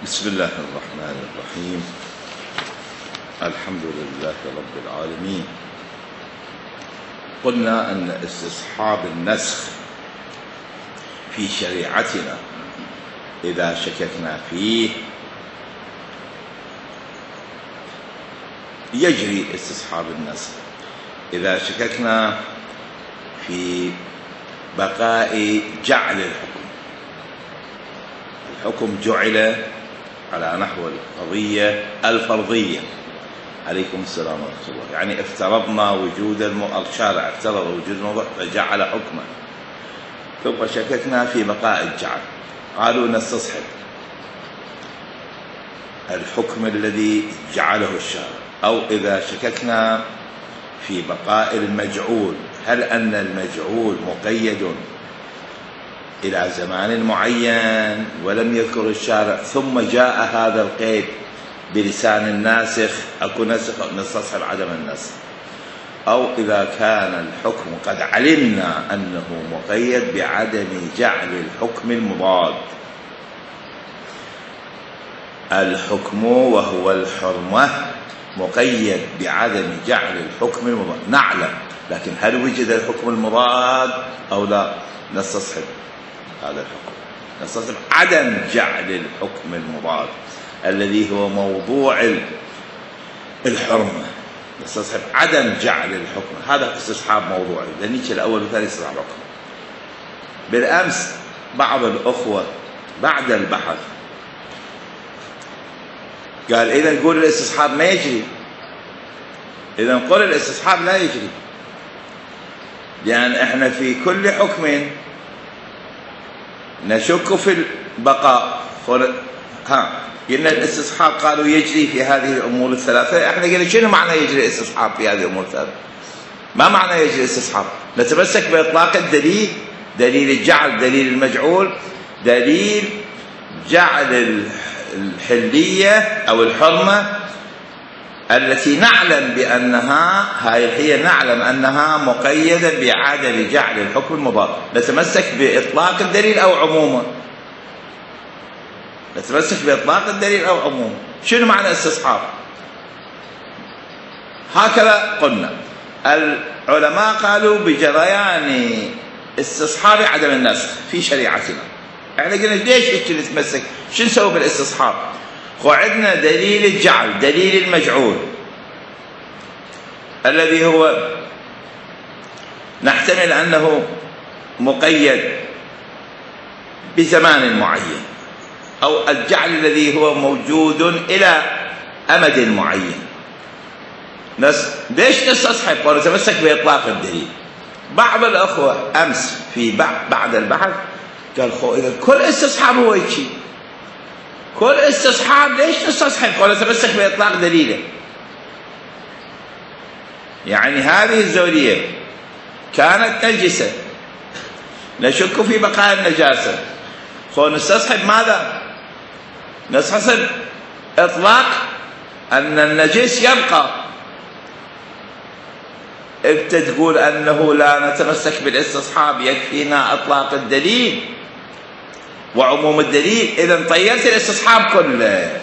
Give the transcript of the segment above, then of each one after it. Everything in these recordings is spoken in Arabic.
بسم الله الرحمن الرحيم. الحمد لله رب العالمين. قلنا أن استصحاب النسخ في شريعتنا إذا شككنا فيه يجري استصحاب النسخ إذا شككنا في بقاء جعل الحكم جعل على نحو القضية الفرضية. عليكم السلام ورحمة الله. يعني افترضنا وجود الشارع افترض وجود الموضوع فجعل حكما، ثم شككنا في بقاء الجعل، قالوا نستصحب الحكم الذي جعله الشارع. أو إذا شككنا في بقاء المجعول، هل أن المجعول مقيد إلى زمان معين ولم يذكر الشارع ثم جاء هذا القيد بلسان الناسخ، أكو نسخ نستصحب عدم النسخ. أو إذا كان الحكم قد علمنا أنه مقيد بعدم جعل الحكم المضاد، الحكم وهو الحرمة مقيد بعدم جعل الحكم المضاد، نعلم، لكن هل وجد الحكم المضاد أو لا؟ نستصحب هذا الحكم، نستصحب عدم جعل الحكم المضاد الذي هو موضوع الحرمة، نستصحب عدم جعل الحكم. هذا استصحاب موضوعي، لنيجي الأول والثاني استصحاب الحكم. بالأمس بعض الأخوة بعد البحث قال إذا نقول الاستصحاب ما يجري، إذا نقول الاستصحاب لا يجري، لأن إحنا في كل حكم نشك في البقاء. قلنا الاستصحاب قالوا يجري في هذه الأمور الثلاثة، احنا قلنا شنو معنى يجري الاستصحاب في هذه الأمور الثلاثة؟ ما معنى يجري الاستصحاب؟ نتمسك بإطلاق الدليل، دليل الجعل، دليل المجعول، دليل جعل الحلية أو الحرمة التي نعلم بأنها هي نعلم أنها مقيدة بعدم جعل الحكم المضاد. نتمسك بإطلاق الدليل أو عمومه، نتمسك بإطلاق الدليل أو عمومه. شنو معنى استصحاب؟ هكذا قلنا. العلماء قالوا بجريان استصحاب عدم النسخ في شريعتنا. احنا قلنا ليش نتمسك؟ شو نسوي بالاستصحاب؟ عندنا دليل الجعل، دليل المجعول الذي هو نحتمل أنه مقيد بزمان معين، أو الجعل الذي هو موجود إلى أمد معين. ليش نستصحب ونتمسك بإطلاق الدليل؟ بعض الأخوة أمس في بعد البحث قال إذا كل استصحاب هو شيء، كل استصحاب ليش نستصحب ونتمسك بإطلاق دليله؟ يعني هذه الزوجية كانت نجسة، نشك في بقاء النجاسة، نستصحب ماذا؟ نستصحب إطلاق أن النجس يبقى. أنت تقول أنه لا نتمسك بالاستصحاب، يكفينا إطلاق الدليل وعموم الدليل، إذا طيرت الاستصحاب كله.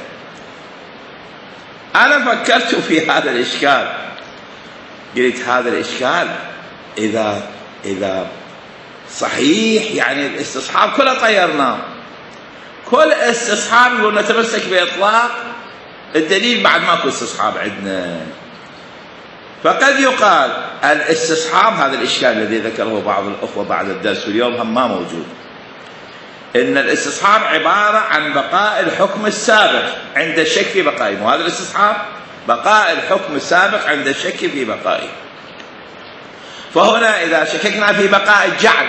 أنا فكرت في هذا الإشكال، قلت هذا الإشكال إذا صحيح يعني الاستصحاب كله طيرناه، كل استصحاب يقول نتمسك بإطلاق الدليل بعد ماكو استصحاب عندنا. فقد يقال الاستصحاب، هذا الإشكال الذي ذكره بعض الأخوة بعد الدرس واليوم هم ما موجود، إن الاستصحاب عبارة عن بقاء الحكم السابق عند الشك في بقائه، وهذا الاستصحاب بقاء الحكم السابق عند الشك في بقائه. فهنا إذا شككنا في بقاء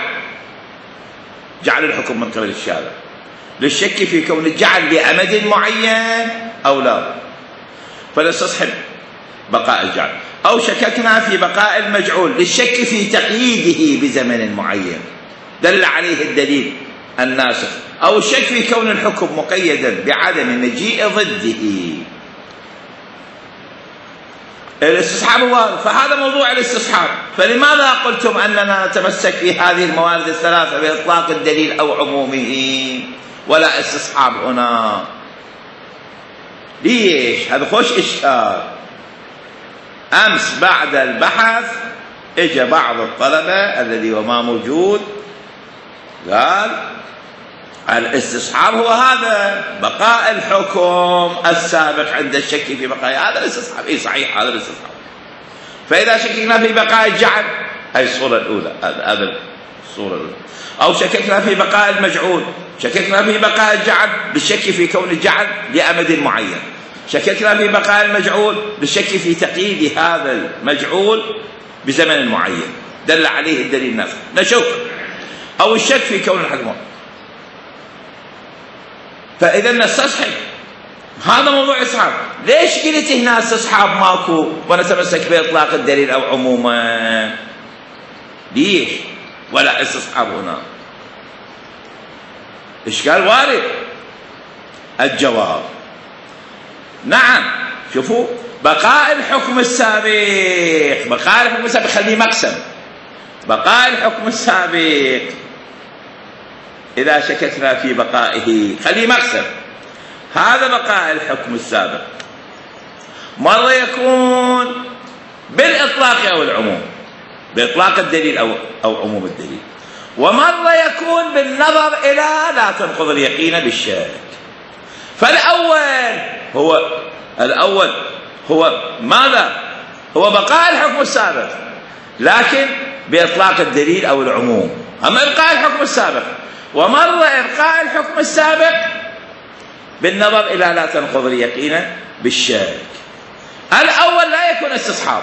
جعل الحكم من قبل الشارع للشك في كون الجعل لأمد معين أو لا، فنستصحب بقاء الجعل. أو شككنا في بقاء المجعول للشك في تقييده بزمن معين دل عليه الدليل الناسخ، أو الشك في كون الحكم مقيدا بعدم مجيء ضده. الاستصحاب هو، فهذا موضوع الاستصحاب. فلماذا قلتم أننا نتمسك في هذه الموارد الثلاثة بإطلاق الدليل أو عمومه ولا استصحاب هنا؟ ليش؟ هذا خوش إشكال. أمس بعد البحث إجا بعض الطلبة الذي هو ما موجود قال الاستصحاب هو هذا بقاء الحكم السابق عند الشك في بقاء هذا الاستصحاب. إيه صحيح هذا الاستصحاب. فإذا شككنا في بقاء الجعل، هذه الصورة الأولى، هذا الصورة الأولى. أو شككنا في بقاء المجعول، شككنا في بقاء الجعل بالشك في كون الجعل لأمد معين، شككنا في بقاء المجعول بالشك في تقييد هذا المجعول بزمن معين دل عليه الدليل النافع، نشك. أو الشك في كون الحكم. فإذا نستصحب، هذا موضوع استصحاب. ليش قلت هنا استصحاب ماكو ونتمسك بإطلاق الدليل أو عموما؟ ليش ولا استصحاب هنا؟ إشكال وارد. الجواب نعم. شوفوا بقاء الحكم السابق، بقاء الحكم السابق خليه مقسم. بقاء الحكم السابق إذا شككنا في بقائه خليه مقسم. هذا بقاء الحكم السابق مرة يكون بالإطلاق أو العموم، بإطلاق الدليل أو عموم الدليل، ومرة يكون بالنظر إلى لا تنقض اليقين بالشك. فالأول هو ماذا؟ هو بقاء الحكم السابق لكن بإطلاق الدليل أو العموم. أما إبقاء الحكم السابق، ومرة إبقاء الحكم السابق بالنظر إلى لا تنقض اليقين بالشك. الأول لا يكون استصحاب،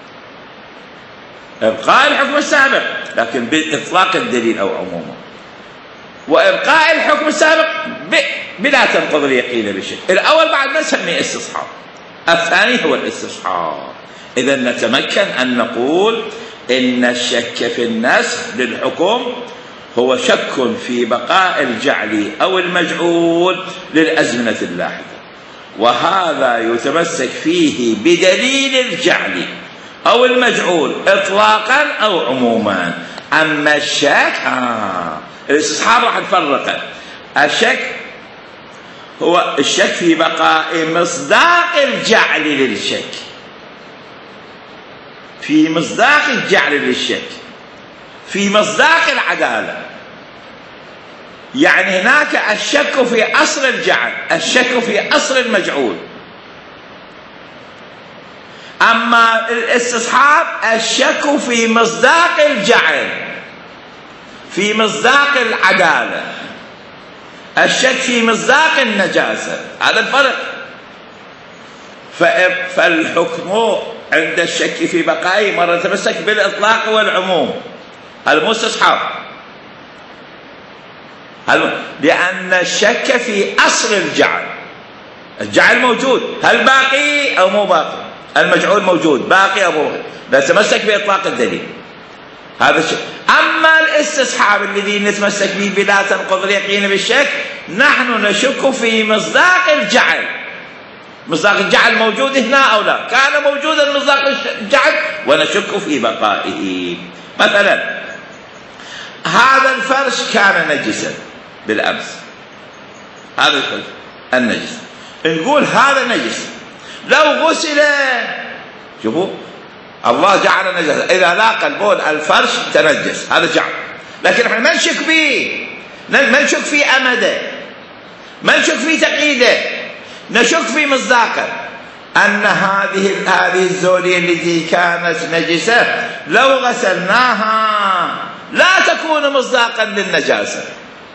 إبقاء الحكم السابق لكن بإطلاق الدليل أو عمومه، وإبقاء الحكم السابق بلا تنقض اليقين بالشك. الأول بعد ما نسميه استصحاب، الثاني هو الاستصحاب. إذا نتمكن أن نقول إن الشك في النسخ للحكم هو شك في بقاء الجعل أو المجعول للأزمنة اللاحقة، وهذا يتمسك فيه بدليل الجعل أو المجعول إطلاقا أو عموما. أما الشك الاستصحاب راح نفرقه. الشك هو الشك في بقاء مصداق الجعل للشك، في مصداق الجعل للشك، في مصداق العدالة. يعني هناك الشك في أصل الجعل، الشك في أصل المجعول. أما الاستصحاب الشك في مصداق الجعل، في مصداق العدالة، الشك في مصداق النجاسة. هذا الفرق. فالحكم عند الشك في بقائه مرة يتمسك بالإطلاق والعموم، هذا مو استصحاب، لأن الشك في أصل الجعل. الجعل موجود، هل باقي أو مو باقي؟ المجعول موجود، باقي أو مو باقي؟ نتمسك بإطلاق الدليل، هذا الشك. أما الاستصحاب الذي نتمسك به بلا تنقض اليقين بالشك، نحن نشك في مصداق الجعل. مصداق الجعل موجود هنا أو لا؟ كان موجودا مصداق الجعل ونشك في بقائه. مثلا هذا الفرش كان نجسا بالأمس، هذا الفرش النجس، نقول هذا نجس لو غسل. شوفوا الله جعل نجسا، إذا لاقى البول الفرش تنجس، هذا جعل. لكن احنا ما نشك به، ما نشك في أمده، ما نشك في تقييده، نشك في مصداقه. أن هذه الزولية التي كانت نجسة لو غسلناها لا تكون مصداقا للنجاسة،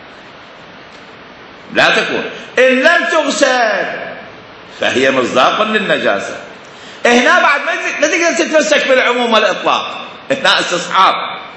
لا تكون. إن لم تغسل فهي مصداق للنجاسة. هنا بعد ما تقدر تتمسك بالعموم والإطلاق، هنا استصحاب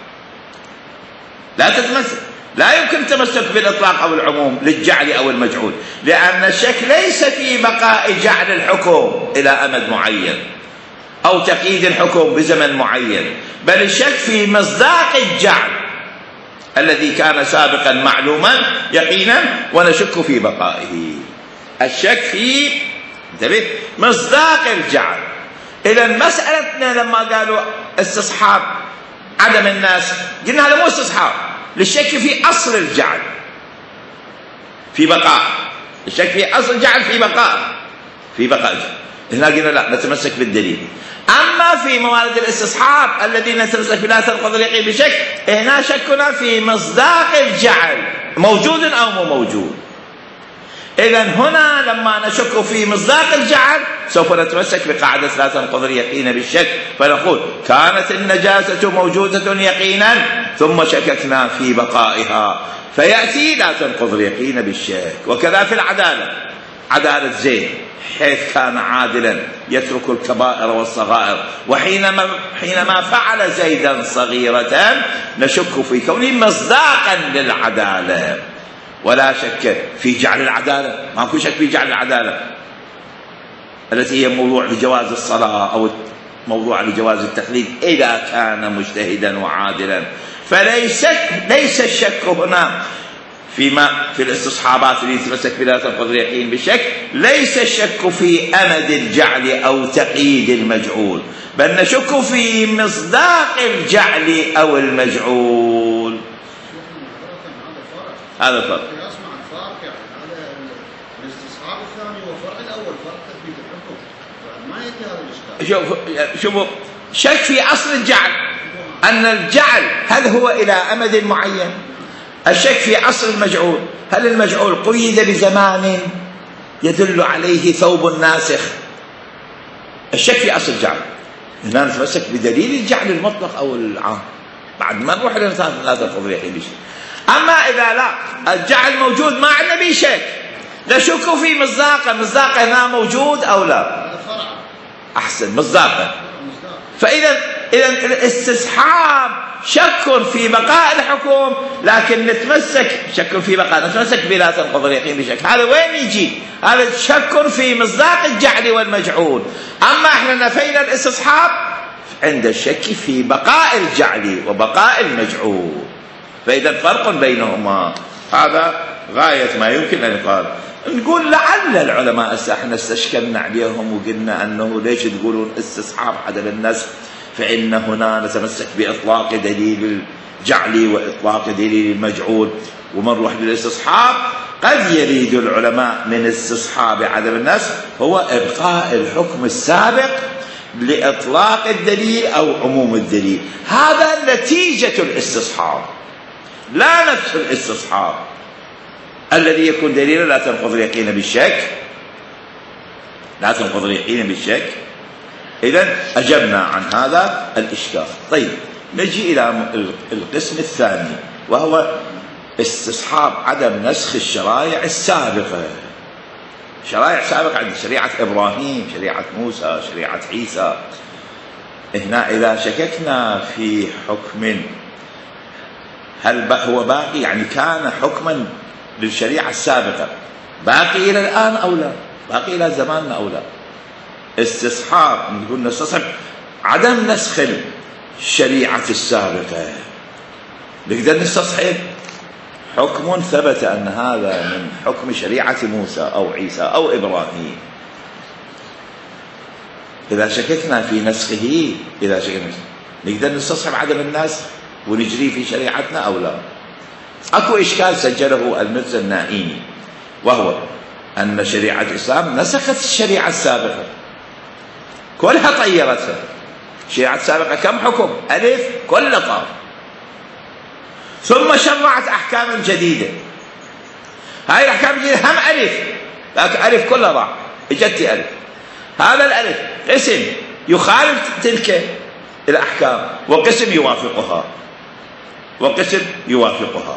لا تتمسك، لا يمكن التمسك بالإطلاق أو العموم للجعل أو المجعول، لأن الشك ليس في بقاء جعل الحكم إلى أمد معين أو تقييد الحكم بزمن معين، بل الشك في مصداق الجعل الذي كان سابقا معلوما يقينا ونشك في بقائه. الشك في انتبه مصداق الجعل. إذا مسألتنا لما قالوا استصحاب عدم الناس، قلنا هذا مو استصحاب، للشك في أصل الجعل في بقاء، الشك في أصل الجعل في بقاء. في بقاء الجعل. هنا قلنا لا، نتمسك بالدليل. أما في موارد الاستصحاب الذين نتمسك بلا تنقض اليقين بشك، هنا شكنا في مصداق الجعل موجود أو مو موجود. إذن هنا لما نشك في مصداق الجعل سوف نتمسك بقاعدة لا تنقض اليقين بالشك، فنقول كانت النجاسة موجودة يقينا ثم شككنا في بقائها، فيأتي لا تنقض اليقين بالشك. وكذا في العدالة، عدالة زيد حيث كان عادلا يترك الكبائر والصغائر، وحينما فعل زيدا صغيرة نشك في كونه مصداقا للعدالة، ولا شك في جعل العدالة، ماكو شك في جعل العدالة التي هي موضوع لجواز الصلاة أو موضوع لجواز التقليد إذا كان مجتهدا وعادلا. فليس الشك هنا في الاستصحابات اللي يتمسك بلا تنقض اليقين بالشك، ليس الشك في أمد الجعل أو تقييد المجعول، بل نشك في مصداق الجعل أو المجعول. هذا الفرق. يسمع الفرق، يعني هذا الاستصحاب الثاني والفرق الأول فرق تثبيت الحكم، ما يأتي هذا الإشكال. شوفوا شك في أصل الجعل، أن الجعل هل هو إلى أمد معين؟ الشك في أصل المجعول، هل المجعول قيد بزمان يدل عليه ثوب ناسخ؟ الشك في أصل الجعل هنا نتمسك بدليل الجعل المطلق أو العام، بعد ما نروح لا تنقض اليقين بشيء. أما إذا لا الجعل موجود ما عندنا به شك، نشك في مصداقه هنا موجود أو لا. أحسن، مصداقه. فإذا الاستصحاب شك في بقاء الحكم، لكن نتمسك بلا تنقض اليقين بشك. هذا وين يجي؟ هذا شك في مصداق الجعل والمجعول. أما احنا نفينا الاستصحاب عند الشك في بقاء الجعل وبقاء المجعول، فإذا فرق بينهما. هذا غاية ما يمكن أن يقال. نقول لعل العلماء احنا استشكلنا عليهم وقلنا أنه ليش تقولون استصحاب عدم النسخ، فإن هنا نتمسك بإطلاق دليل الجعل وإطلاق دليل المجعول، ومن نروح للاستصحاب قد يريد العلماء من استصحاب عدم النسخ هو إبقاء الحكم السابق لإطلاق الدليل أو عموم الدليل. هذا نتيجة الاستصحاب، لا نفس الاستصحاب الذي يكون دليلا لا تنقض اليقين بالشك. إذن أجبنا عن هذا الإشكال. طيب نجي إلى القسم الثاني، وهو استصحاب عدم نسخ الشرائع السابقة. شرائع سابقة عند شريعة إبراهيم، شريعة موسى، شريعة عيسى. هنا إذا شككنا في حكم هل هو باقي، يعني كان حكما للشريعة السابقة باقي إلى الآن أو لا، باقي إلى زماننا أو لا. استصحاب نقول نستصحب عدم نسخ الشريعة السابقة، نقدر نستصحب حكم ثبت أن هذا من حكم شريعة موسى أو عيسى أو إبراهيم. إذا شككنا في نسخه، نقدر نستصحب عدم النسخ ونجري في شريعتنا أو لا. أكو إشكال سجله المرزا النائيني، وهو أن شريعة الإسلام نسخت الشريعة السابقة كلها، طيرتها. الشريعة السابقة كم حكم؟ ألف، كل طار، ثم شرعت أحكاما جديدة. هاي الأحكام الجديدة هم ألف، لكن ألف كلها ضاع، إجت ألف. هذا الألف قسم يخالف تلك الأحكام وقسم يوافقها،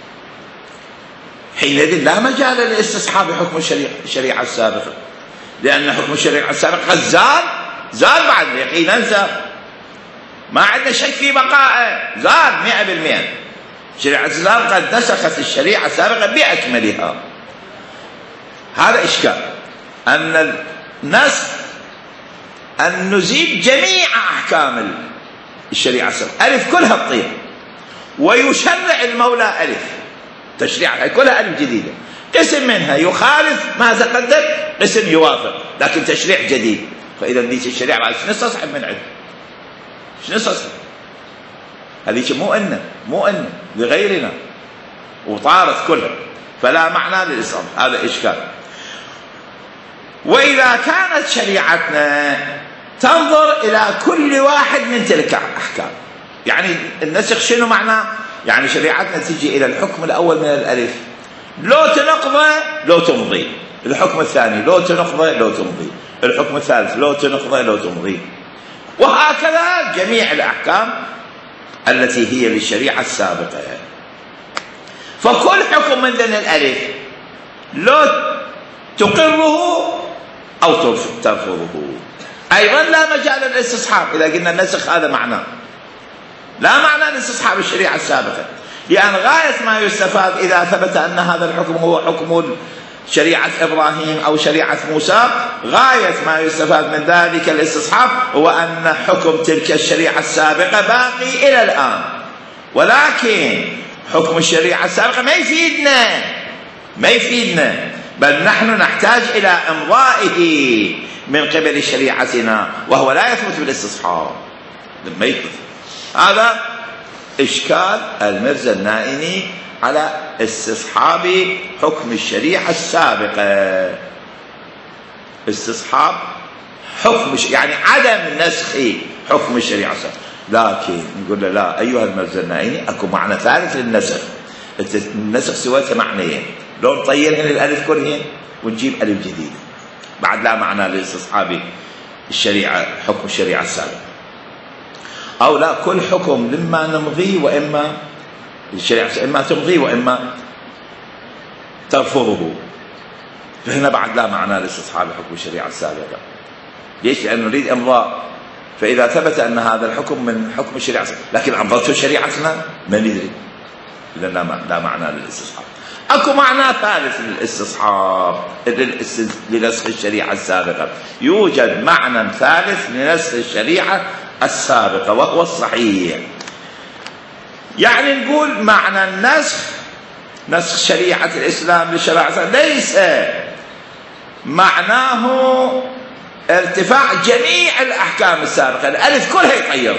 حينئذ لا مجال للاستصحاب حكم الشريعة السابقة، لأن حكم الشريعة السابقة قد زال بعد يقينا زال، ما عندنا شك في بقائه، زال 100%. شريعة الإسلام قد نسخت الشريعة السابقة بأكملها. هذا إشكال، أن النسخ أن نزيد جميع أحكام الشريعة السابقة، ألف كلها تطير، ويشرع المولى ألف، تشريعها كلها ألف جديدة، قسم منها يخالف ما تقدم، قسم يوافق، لكن تشريع جديد. فإذا ذيك الشريعة بعد شنو نستصحب من عنده؟ شنو نستصحب؟ هذيك مو إن لغيرنا وطارت كلها، فلا معنى للإسلام. هذا إشكال. وإذا كانت شريعتنا تنظر إلى كل واحد من تلك الأحكام. يعني النسخ شنو معناه؟ يعني شريعتنا تجي إلى الحكم الأول من الألف، لو تنقضه لو تمضي، الحكم الثاني لو تنقضه لو تمضي، الحكم الثالث لو تنقضه لو تمضي، وهكذا جميع الأحكام التي هي للشريعة السابقة. فكل حكم من ذن الألف لو تقره أو ترفضه. أيضا لا مجال للاستصحاب. إذا قلنا النسخ هذا معناه، لا معنى لاستصحاب الشريعة السابقة، لأن غاية ما يستفاد إذا ثبت أن هذا الحكم هو حكم شريعة إبراهيم أو شريعة موسى، غاية ما يستفاد من ذلك الاستصحاب هو أن حكم تلك الشريعة السابقة باقي إلى الآن، ولكن حكم الشريعة السابقة ما يفيدنا، بل نحن نحتاج إلى إمضائه من قبل شريعتنا، وهو لا يثبت بالاستصحاب. لما يثبت هذا إشكال المرزا النائني على استصحاب حكم الشريعة السابقة. استصحاب حكم يعني عدم نسخ حكم الشريعة السابقة. لكن نقول له لا أيها المرزا النائني، أكو معنى ثالث للنسخ. النسخ سويته معنيين، لو نطيرهن الألف كلهن ونجيب ألف جديد، بعد لا معنى لاستصحاب الشريعة حكم الشريعة السابقة. أو لا، كل حكم لما نمضي وإما الشريعة إما تمضي وإما ترفضه، فهنا بعد لا معنى لاستصحاب حكم الشريعة السابقة. ليش؟ لأنه نريد إمضاء، فإذا ثبت أن هذا الحكم من حكم الشريعة السابقة لكن أمضته شريعتنا ما ندري، إذا لا معنى للاستصحاب. أكو معنى ثالث للاستصحاب لنسخ الشريعة السابقة، يوجد معنى ثالث لنسخ الشريعة السابقة وهو الصحيح. يعني نقول معنى النسخ، نسخ شريعة الإسلام للشريعة ليس معناه ارتفاع جميع الأحكام السابقة، الألف كلها يطير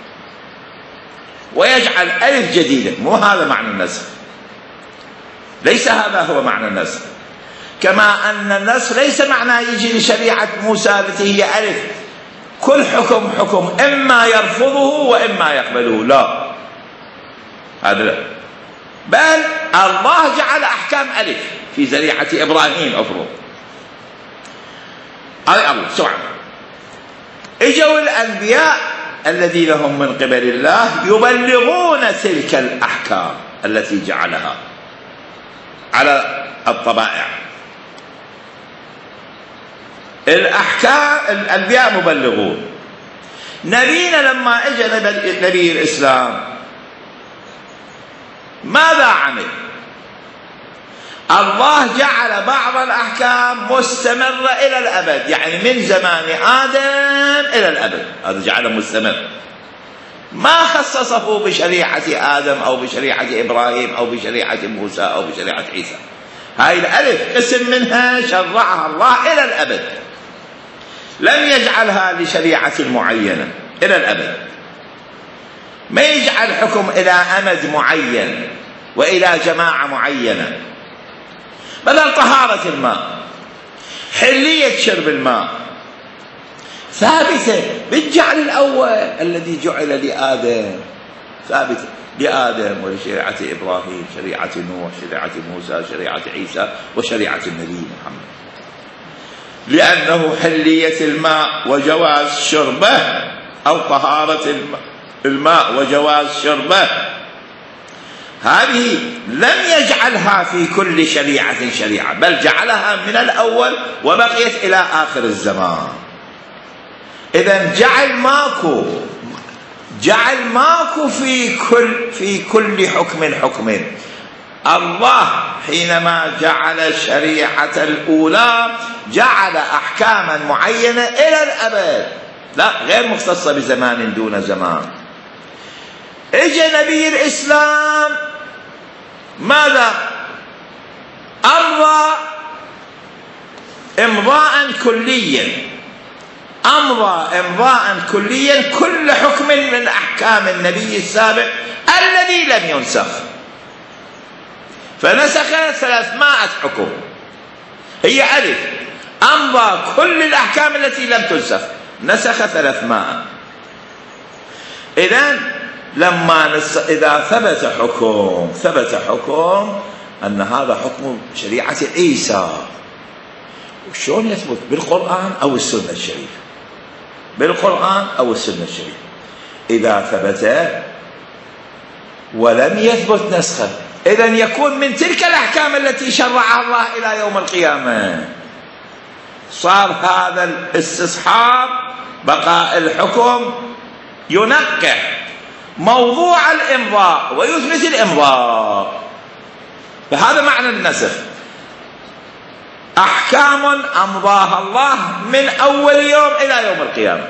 ويجعل ألف جديدة، مو هذا معنى النسخ، ليس هذا هو معنى النسخ. كما أن النسخ ليس معناه يجي لشريعة موسى التي هي ألف كل حكم إما يرفضه وإما يقبله، لا، هذا لا، بل الله جعل أحكام ألف في شريعة إبراهيم أفرض أي الله سبحانه. اجوا الأنبياء الذين هم من قبل الله يبلغون تلك الأحكام التي جعلها على الطبائع. الأحكام الأنبياء مبلغون. نبينا لما اجى نبي الإسلام ماذا عمل؟ الله جعل بعض الأحكام مستمرة إلى الأبد، يعني من زمان آدم إلى الأبد، هذا جعله مستمر، ما خصصه بشريعة آدم أو بشريعة إبراهيم أو بشريعة موسى أو بشريعة عيسى. هاي الألف قسم منها شرعها الله إلى الأبد، لم يجعلها لشريعة معينة إلى الأبد، ما يجعل حكم إلى أمد معين وإلى جماعة معينة. بدل طهارة الماء، حلية شرب الماء ثابتة بالجعل الأول الذي جعل لآدم، ثابتة لآدم ولشريعة إبراهيم، شريعة نوح، شريعة موسى، شريعة عيسى، وشريعة النبي محمد، لأنه حلية الماء وجواز شربه أو طهارة الماء وجواز شربه، هذه لم يجعلها في كل شريعة، بل جعلها من الأول وبقيت إلى آخر الزمان. إذن جعل ماكو في كل حكم. الله حينما جعل الشريعة الأولى جعل أحكاما معينة إلى الأبد، لا غير مختصة بزمان دون زمان. اجى نبي الإسلام ماذا؟ أمضى إمضاء كليا كل حكم من أحكام النبي السابق الذي لم ينسخ، فنسخ 300 حكم، هي ألف أمضى كل الأحكام التي لم تنسخ، نسخ 300. إذن إذا ثبت حكم أن هذا حكم شريعة عيسى، شلون يثبت؟ بالقرآن أو السنة الشريفة، بالقرآن أو السنة الشريفة. إذا ثبت ولم يثبت نسخه، إذن يكون من تلك الأحكام التي شرعها الله إلى يوم القيامة. صار هذا الاستصحاب بقاء الحكم ينقح موضوع الإمضاء ويثبت الإمضاء، فهذا معنى النسخ. أحكام أمضاها الله من أول يوم إلى يوم القيامة،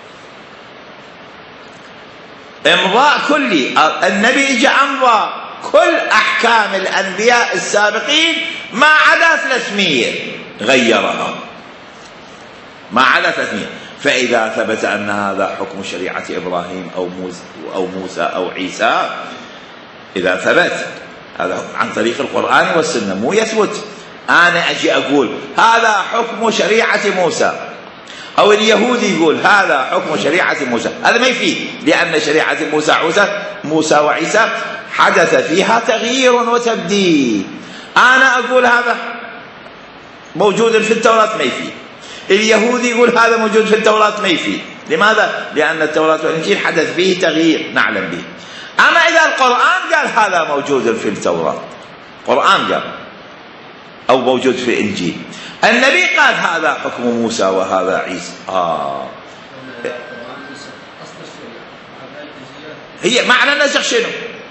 إمضاء كلي. النبي جاء أمضى كل أحكام الأنبياء السابقين ما عدا 300 غيرها، ما عدا 300. فإذا ثبت أن هذا حكم شريعة إبراهيم أو موسى أو عيسى، إذا ثبت هذا عن طريق القرآن والسنة، مو يثبت أنا أجي أقول هذا حكم شريعة موسى، أو اليهودي يقول هذا حكم شريعة موسى، هذا ما يفيد، لأن شريعة موسى وعيسى حدث فيها تغيير وتبديل. أنا أقول هذا موجود في التوراة ما يفيد، اليهودي يقول هذا موجود في التوراة ما يفيد. لماذا؟ لأن التوراة والإنجيل حدث فيه تغيير نعلم به. أما إذا القرآن قال هذا موجود في التوراة، قرآن قال، أو موجود في الإنجيل، النبي قال هذا حكم موسى وهذا عيسى، هي معنى النسخ شنو؟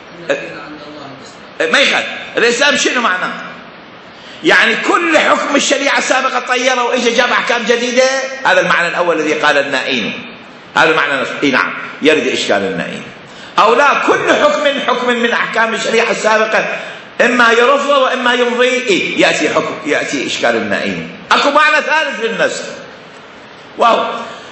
ما يخالف الإسلام شنو معناه؟ يعني كل حكم الشريعة السابقة طيره وإجا جاب أحكام جديدة. هذا المعنى الأول الذي قال النائين، هذا المعنى النسخ. نعم يرد إشكال النائين، أو لا، كل حكم من أحكام الشريعة السابقة إما يرفض وإما يمضي، يأتي إشكال النائين. أكو معنى ثالث للنسخ، وهو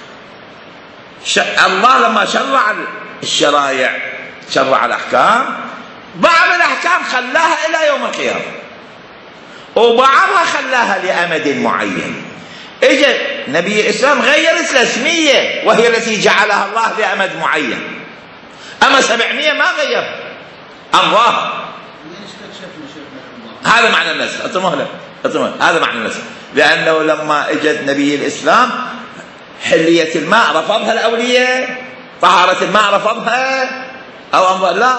الله لما شرع الشرائع، شرع الأحكام، بعض الأحكام خلاها إلى يوم القيامة، وبعضها خلاها لأمد معين. اجى نبي الإسلام غير 300 وهي التي جعلها الله لأمد معين، أما 700 ما غير أمضاها. هذا معنى النسخ. هذا معنى النسخ، لأنه لما اجت نبي الإسلام حلية الماء رفضها الأولياء، طهارة الماء رفضها أو أمضاء، لا،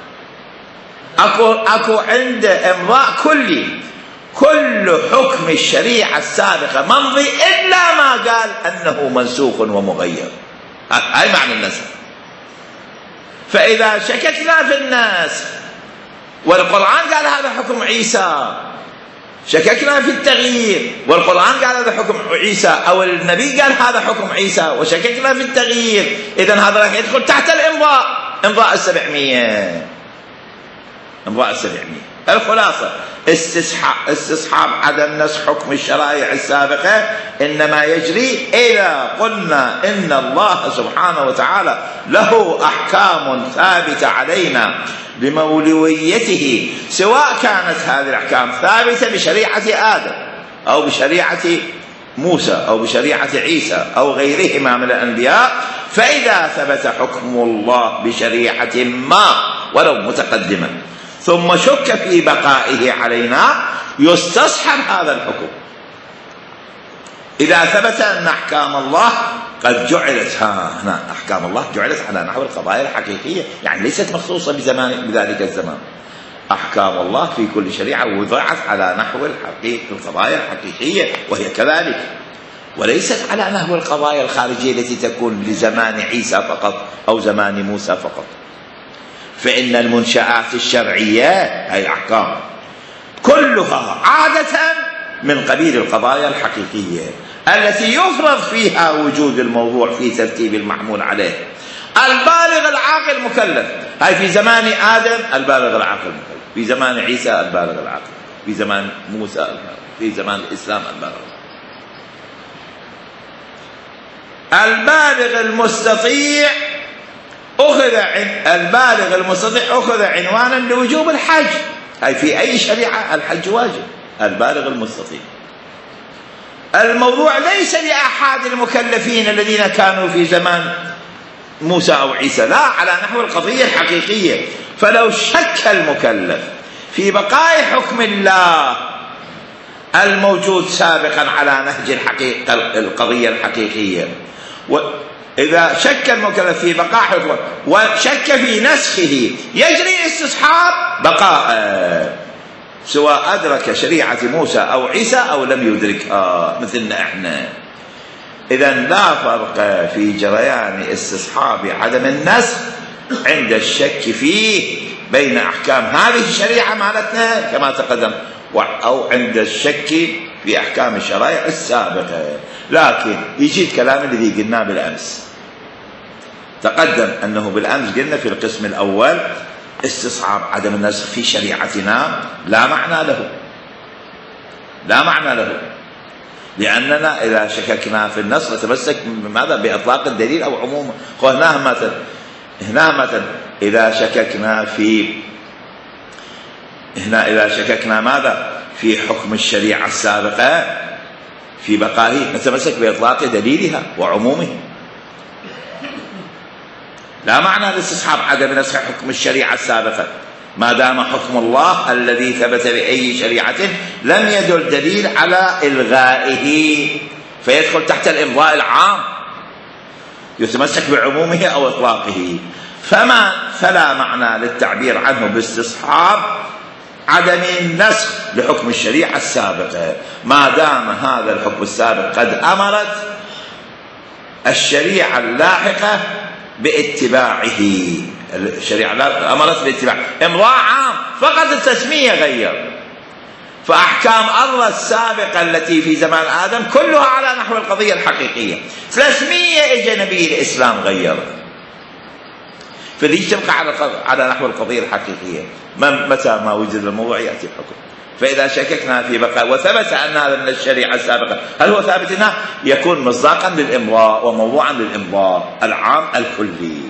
أكو عند إمضاء كلي، كل حكم الشريعة السابقة ممضي إلا ما قال أنه منسوخ ومغير. هاي معنى النسخ. فإذا شككنا في الناس والقرآن قال هذا حكم عيسى، شككنا في التغيير والقرآن قال هذا حكم عيسى، أو النبي قال هذا حكم عيسى وشككنا في التغيير، إذن هذا راح يدخل تحت الإمضاء، إمضاء 700. الخلاصة استصحاب عدم نسخ حكم الشرائع السابقة إنما يجري إذا قلنا إن الله سبحانه وتعالى له أحكام ثابتة علينا بمولويته، سواء كانت هذه الأحكام ثابتة بشريعة آدم أو بشريعة موسى أو بشريعة عيسى أو غيرهما من الأنبياء. فإذا ثبت حكم الله بشريعة ما ولو متقدما ثم شك في بقائه علينا، يستصحب هذا الحكم. إذا ثبت أن أحكام الله قد جعلت، هنا أحكام الله جعلت على نحو القضايا الحقيقية، يعني ليست مخصوصة بذلك الزمان. أحكام الله في كل شريعة وضعت على نحو القضايا الحقيقية، وهي كذلك، وليست على نحو القضايا الخارجية التي تكون لزمان عيسى فقط أو زمان موسى فقط. فإن المنشآت الشرعية هي الأحكام كلها عادة من قبيل القضايا الحقيقية التي يفرض فيها وجود الموضوع في ترتيب المحمول عليه. البالغ العاقل مكلف، هاي في زمان آدم البالغ العاقل مكلف، في زمان عيسى البالغ العاقل، في زمان موسى، في زمان الإسلام البالغ. البالغ المستطيع أخذ عنوانا لوجوب الحج، أي في أي شريعة الحج واجب. البالغ المستطيع الموضوع ليس لأحد المكلفين الذين كانوا في زمان موسى أو عيسى، لا، على نحو القضية الحقيقية. فلو شك المكلف في بقاء حكم الله الموجود سابقا على نهج القضية الحقيقية، وإذا شك المكلف في بقاء حكمه وشك في نسخه، يجري استصحاب بقاء، سواء أدرك شريعة موسى أو عيسى أو لم يدركها مثلنا إحنا. إذن لا فرق في جريان استصحاب عدم النسخ عند الشك فيه بين أحكام هذه الشريعة مالتنا كما تقدم، أو عند الشك في أحكام الشرائع السابقة. لكن يجي الكلام الذي قلناه بالأمس، تقدم أنه بالأمس قلنا في القسم الأول استصحاب عدم النسخ في شريعتنا لا معنى له، لا معنى له، لأننا إذا شككنا في النسخ نتمسك بماذا؟ بإطلاق الدليل أو عمومه. هنا مثلا إذا شككنا ماذا؟ في حكم الشريعة السابقة في بقائه، نتمسك بإطلاق دليلها وعمومه. لا معنى لاستصحاب عدم نسخ حكم الشريعة السابقة ما دام حكم الله الذي ثبت بأي شريعة لم يدل دليل على إلغائه، فيدخل تحت الإمضاء العام، يتمسك بعمومه أو إطلاقه. فلا معنى للتعبير عنه باستصحاب عدم النسخ لحكم الشريعة السابقة ما دام هذا الحكم السابق قد أمرت الشريعة اللاحقة باتباعه. الشريعة أمرت باتباعه، إمضاء عام، فقط التسمية غير. فأحكام الله السابقة التي في زمان آدم كلها على نحو القضية الحقيقية، 300 إجا نبي الإسلام غير، فليش تبقى على نحو القضية الحقيقية. متى ما وجد الموضوع يأتي الحكم. فإذا شككنا في بقاء وثبت أن هذا من الشريعة السابقة، هل هو ثابت هنا؟ يكون مصداقا للإمضاء وموضوعا للإمضاء العام الكلي.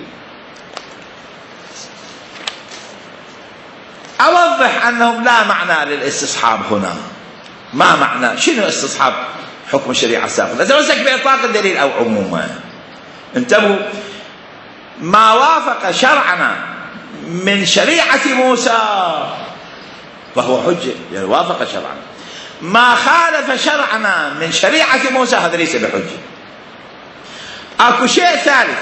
أوضح أنه لا معنى للاستصحاب هنا. ما معنى؟ شنو استصحاب حكم الشريعة السابقة؟ نتمسك بإطلاق الدليل أو عموما. انتبهوا، ما وافق شرعنا من شريعة موسى فهو حجة، يعني وافق شرعنا. ما خالف شرعنا من شريعة موسى هذا ليس بحجة. اكو شيء ثالث،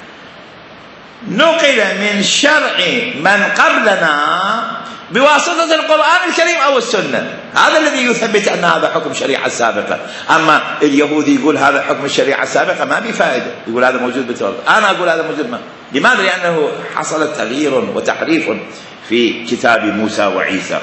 نقل من شرع من قبلنا بواسطة القرآن الكريم أو السنة، هذا الذي يثبت أن هذا حكم شريعة سابقة. أما اليهودي يقول هذا حكم الشريعة السابقة ما بفائدة، يقول هذا موجود بالتوراة، أنا أقول هذا موجود ما. لماذا؟ لأنه حصل تغيير وتحريف في كتاب موسى وعيسى.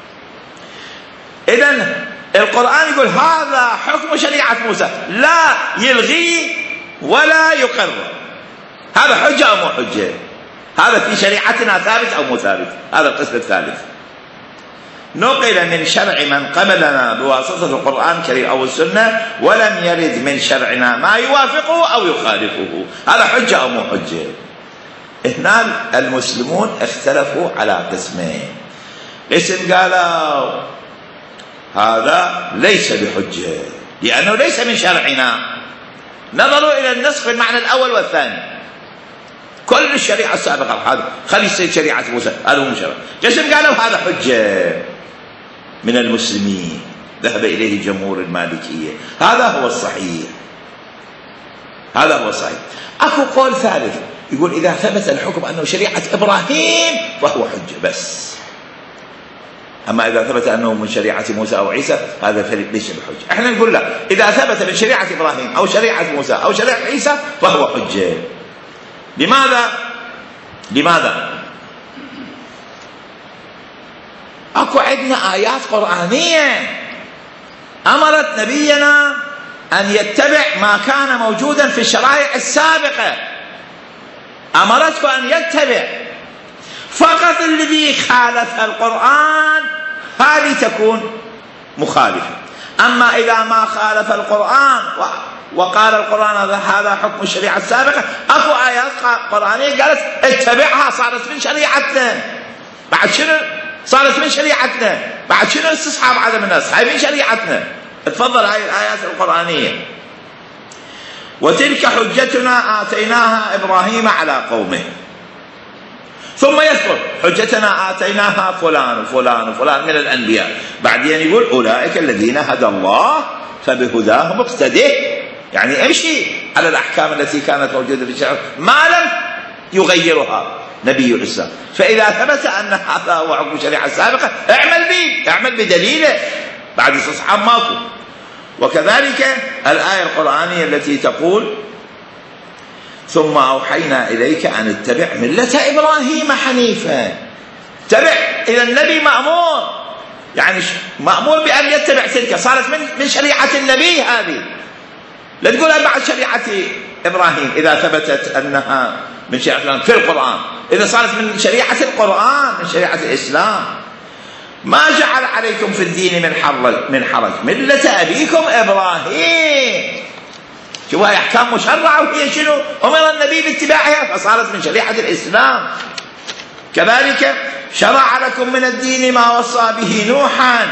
إذن القرآن يقول هذا حكم شريعة موسى، لا يلغي ولا يقر. هذا حجة أو مو حجة؟ هذا في شريعتنا ثابت أو مو ثابت؟ هذا القسم الثالث. نقل من شرع من قبلنا بواسطة القرآن الكريم أو السنة ولم يرد من شرعنا ما يوافقه أو يخالفه، هذا حجة أو مو حجة؟ هنا المسلمون اختلفوا على قسمين. قسم قالوا هذا ليس بحجة لأنه ليس من شرعنا، نظروا إلى النسخ بالمعنى الأول والثاني، كل الشريعة السابقة هذا خلي يصير شريعة موسى، هذا مو شرع. قسم قالوا هذا حجة من المسلمين، ذهب إليه جمهور المالكية. هذا هو الصحيح، هذا هو الصحيح. أكو قول ثالث يقول إذا ثبت الحكم أنه شريعة إبراهيم فهو حجة بس، أما إذا ثبت أنه من شريعة موسى أو عيسى هذا ليس بحجة. إحنا نقول لا، إذا ثبت من شريعة إبراهيم أو شريعة موسى أو شريعة عيسى فهو حجة. لماذا؟ أكو عندنا آيات قرآنية أمرت نبينا أن يتبع ما كان موجودا في الشرائع السابقة، أمرته أن يتبع، فقط الذي خالف القرآن هذه تكون مخالفة. أما إذا ما خالف القرآن وقال القرآن هذا حكم الشريعة السابقة، أكو آيات قرآنية قالت اتبعها، صارت من شريعتنا. بعد شنو صارت من شريعتنا؟ بعد شنو استصحاب عدم النسخ؟ هاي من شريعتنا. تفضل هاي الآيات القرآنية. وتلك حجتنا آتيناها إبراهيم على قومه، ثم يذكر حجتنا آتيناها فلان وفلان وفلان من الأنبياء، بعدين يقول أولئك الذين هدى الله فبهداه مقتده، يعني امشي على الأحكام التي كانت موجودة في الشرع ما لم يغيرها نبي الإسلام. فإذا ثبت أن هذا هو حكم الشريعة السابقة اعمل به، اعمل بدليله، بعد استصحاب ماكو. وكذلك الآية القرآنية التي تقول ثم أوحينا إليك أن اتبع ملة إبراهيم حنيفا. تبع، إذا النبي مأمور، يعني مأمور بأن يتبع تلك، صارت من شريعة النبي هذه، لا تقول بعد شريعة إبراهيم إذا ثبتت أنها من شريعة في القرآن، إذا صارت من شريعة القرآن من شريعة الإسلام. ما جعل عليكم في الدين من حرج ملة أبيكم إبراهيم. شوفوا هي أحكام مشرعة وهي شنو أمر النبي باتباعها فصارت من شريعة الإسلام. كذلك شرع لكم من الدين ما وصى به نوحا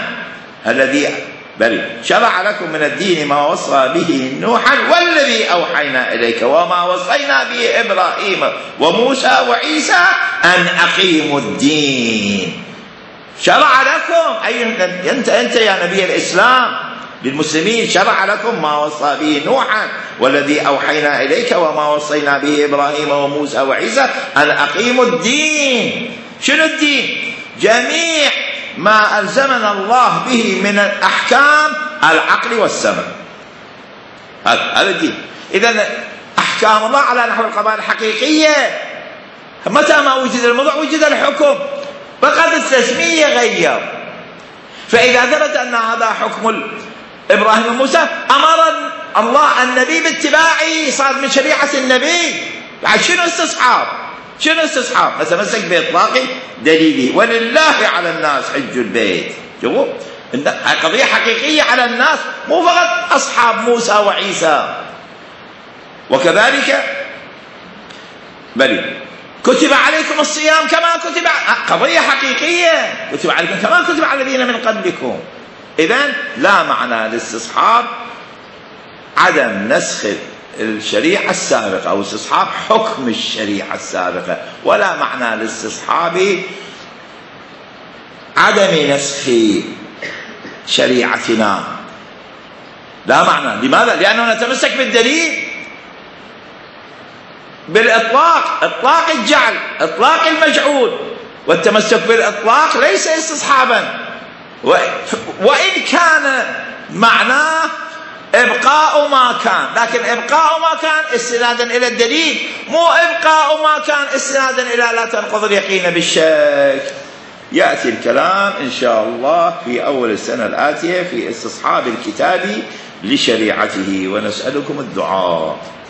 شرع لكم من الدين ما وصى به نوحا والذي أوحينا إليك وما وصينا به إبراهيم وموسى وعيسى أن أقيموا الدين. شرع لكم، أي أنت يا نبي الإسلام للمسلمين، شرع لكم ما وصى به نوحا والذي أوحينا إليك وما وصينا به إبراهيم وموسى وعيسى أن أقيموا الدين. شنو الدين؟ جميع ما ألزمنا الله به من الأحكام العقل والسمع، هذا الدين. إذن أحكام الله على نحو القضاء الحقيقية، متى ما وجد الموضوع وجد الحكم، فقد التسمية غير. فإذا ثبت أن هذا حكم إبراهيم وموسى أمر الله النبي باتباعه، صار من شريعة النبي. يعني شنو استصحاب؟ نتمسك بإطلاق دليله. ولله على الناس حج البيت. شوفوا قضية حقيقية على الناس، مو فقط أصحاب موسى وعيسى. وكذلك كتب عليكم الصيام كما كتب، قضية حقيقية، كتب عليكم كما كتب على الذين من قبلكم. إذن لا معنى للاستصحاب عدم نسخ الشريعة السابقة أو استصحاب حكم الشريعة السابقة، ولا معنى للاستصحاب عدم نسخ شريعتنا، لا معنى. لماذا؟ لأنه نتمسك بالدليل بالإطلاق، إطلاق الجعل، إطلاق المجعول، والتمسك بالإطلاق ليس استصحابا، وإن كان معناه إبقاء ما كان، لكن إبقاء ما كان استنادا إلى الدليل، مو إبقاء ما كان استنادا إلى لا تنقض اليقين بالشك. يأتي الكلام إن شاء الله في أول السنة الآتية في استصحاب الكتاب لشريعته، ونسألكم الدعاء.